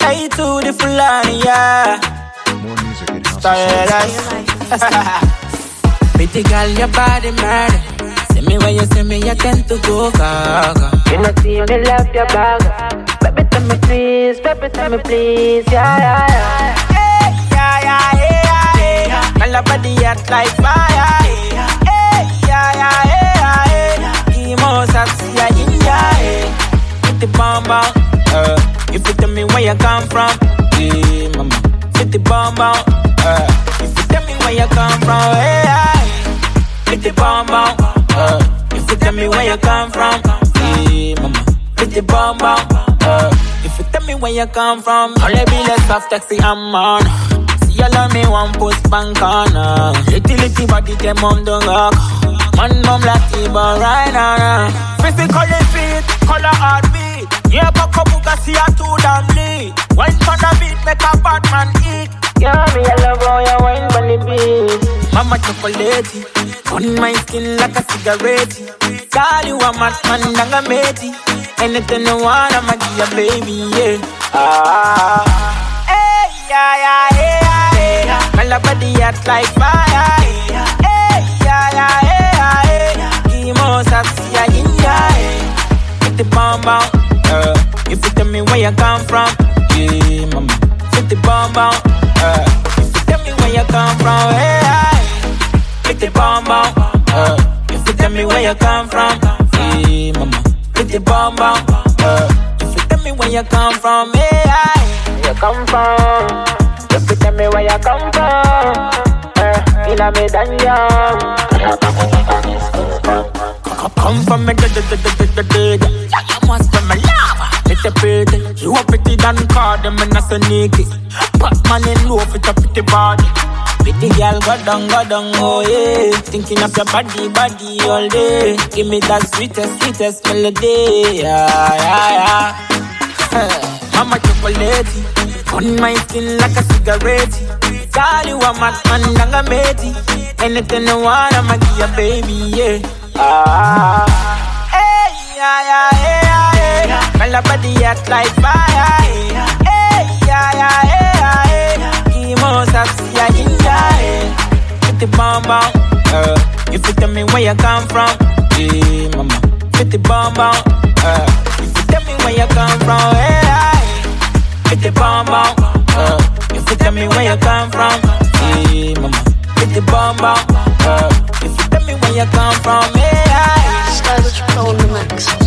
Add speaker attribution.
Speaker 1: Say to the Fulani, yeah.
Speaker 2: More music at house.
Speaker 1: Pretty girl, your body murder. See me when you see me, I tend to go gaga. You know, see you love your bag. Baby, tell me please, yeah, yeah, yeah. Hey, yeah, yeah, yeah, yeah. My love body hot like fire. Hey, yeah, yeah, yeah, yeah. Emo sexy, yeah, in yeah. With the bomb, if you tell me where you come from, yeah, mama. With the bomb, if you tell me where you come from, hey, with the bomb, if you tell me where you come from, yeah, mama. With the bomb, if you tell me where you come from, only be less of taxi I'm on. See you love me one post bank on. Little body them on the rock. Man mom like T-Bone right now. Physically fit, color heartbeat. Yeah, Coco Buga see a too damn lead. Wine on the beat, make a bad man eat. Yeah, me I love how you wine on the beat. Mama chocolate, on my skin like a cigarette. Call you a madman and a matey. Anything you want, I'ma give you, baby, yeah. Hey, yeah, yeah, yeah, yeah. My love body hot like fire. Hey, yeah, yeah, yeah, yeah. Emo sexy, yeah, yeah. With the bomb, if you tell me where you come from, yeah, mama. With the bomb, if you tell me where you come from, hey, with the bomb, if you tell me where you come from, yeah, mama. With the bomb, if you tell me where you come from, hey, where you come from, if you tell me where you come from, in a medallion. Come from me, you must be my lover. It's a pretty, you a pretty than card, them and a sneaky. Batman in love with a pretty body. Pretty girl, go down, oh yeah. Thinking of your body all day. Give me that sweetest melody, yeah. Mama chocolate, on my skin like a cigarette. Call you a madman and a matey. Anything you want, I'ma give you, baby, yeah. Hey, yeah, yeah. My love body hot like fire. Hey, yeah, yeah. Emo sexy, yeah, in yeah. With the bomb, if you tell me where you come from, yeah, mama. With the bomb, if you tell me where you come from, hey, with the bomb, if you tell me where you come from, yeah, mama. With the bomb, if you tell me where you come from, hey.
Speaker 3: Stylish Pro in the mix.